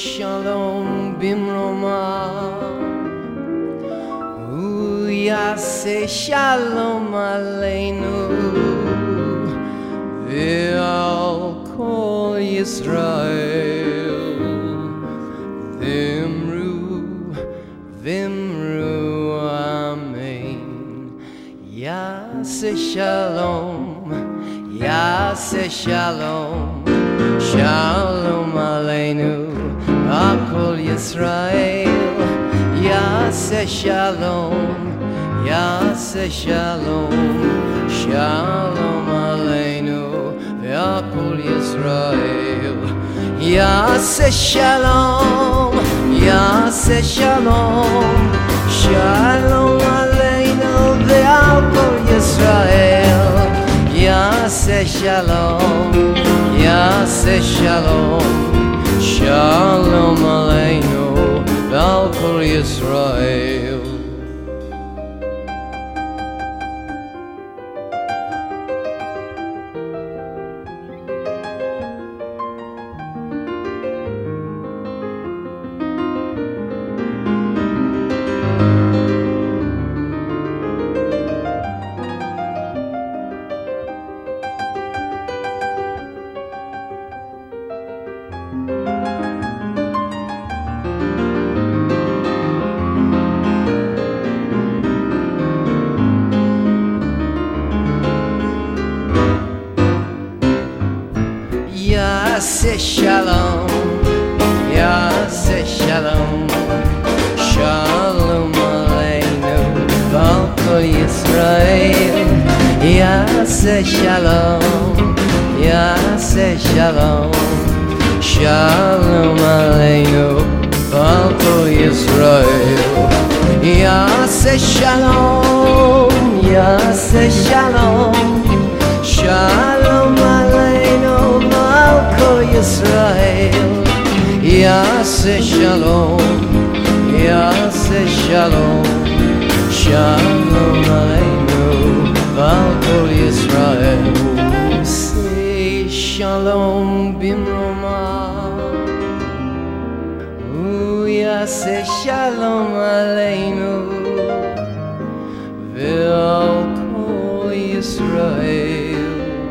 Shalom Bimroma, Yaseh Shalom Aleinu, Ve'al Kol Yisrael, Vimru, Vimru, Amen. Yaseh Shalom, Yaseh Shalom, Shalom Aleinu, Kol Yisrael. Yaseh Shalom, Yaseh Shalom, Shalom Aleinu, Kol Yisrael. Yaseh Shalom, Yaseh Shalom, Shalom Aleinu, Kol Yisrael. Yaseh Shalom, Yaseh Shalom, Shalom Aleinu, Kol Yisrael. Yaseh Shalom, Yaseh Shalom, Shalom Aleinu, Kol Yisrael. Yaseh Shalom, Yaseh Shalom, Shalom Aleinu, Kol Yisrael. Yaseh Shalom, Yaseh Shalom, Shalom Aleinu, Kol Yisrael. Yaseh Shalom, Yaseh Shalom, Shalom Aleinu, Kol Yisrael. Say Shalom Bimroma, Yaseh Shalom Aleinu, Ve'al Kol Yisrael.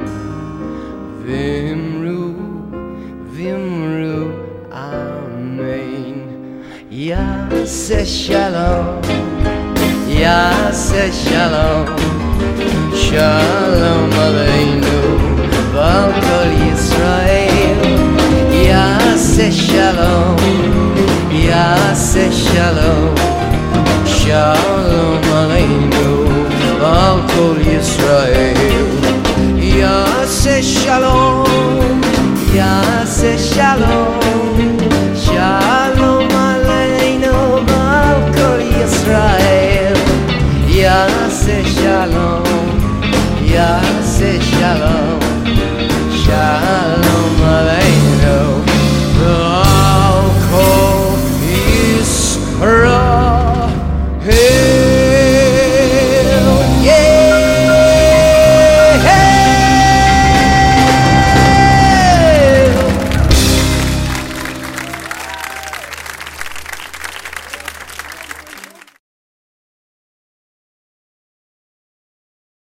Vimru, Vimru, Amen. Yaseh Shalom, Yaseh Shalom, Shalom Aleinu, Kol Yisrael. Yaseh Shalom, Yaseh Shalom, Shalom Aleinu, Kol Yisrael. Yaseh Shalom, Yaseh Shalom,